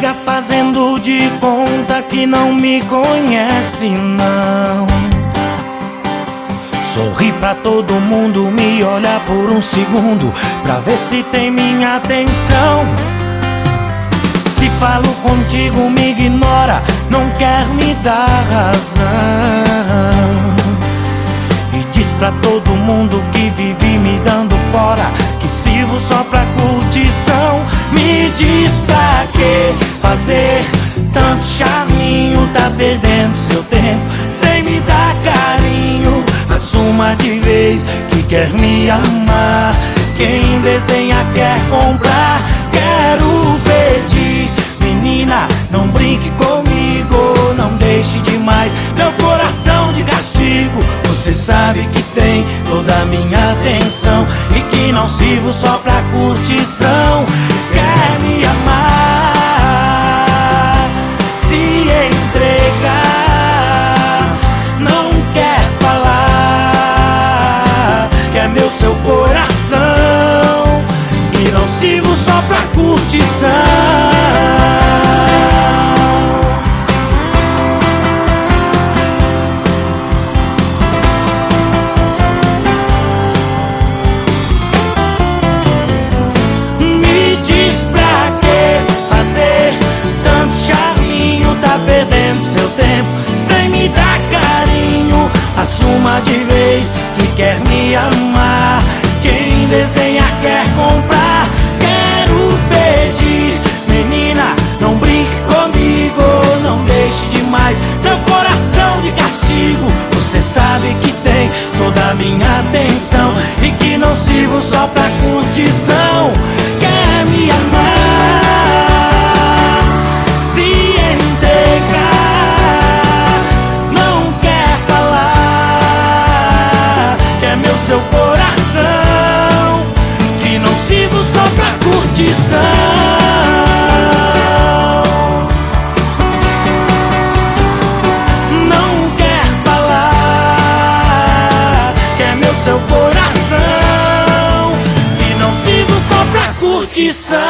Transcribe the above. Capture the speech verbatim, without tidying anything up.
fica fazendo de conta que não me conhece, não. Sorri pra todo mundo, me olha por um segundo pra ver se tem minha atenção. Se falo contigo, me ignora, não quer me dar razão. E diz pra todo mundo que vive me dando fora, que sirvo só pra curtição. Me diz pra que fazer tanto charminho, tá perdendo seu tempo sem me dar carinho. Assuma de vez que quer me amar, quem desdenha quer comprar. Quero pedir, menina, não brinque comigo, não deixe demais meu coração de castigo. Você sabe que tem toda a minha atenção e que não sirvo só pra curtição. Quer me amar, se entregar, não quer falar, quer meu seu coração e não sirvo só pra curtição. Perdendo seu tempo sem me dar carinho. Assuma de vez que quer me amar, quem desdenha quer comprar. Quero pedir, menina, não brinque comigo, não deixe demais meu coração de castigo. Você sabe que tem toda a minha atenção e que não sirvo só pra curtição. Quer me amar, se seu coração, que não sirvo só pra curtição. Não quer falar, quer meu seu coração, que não sirvo só pra curtição.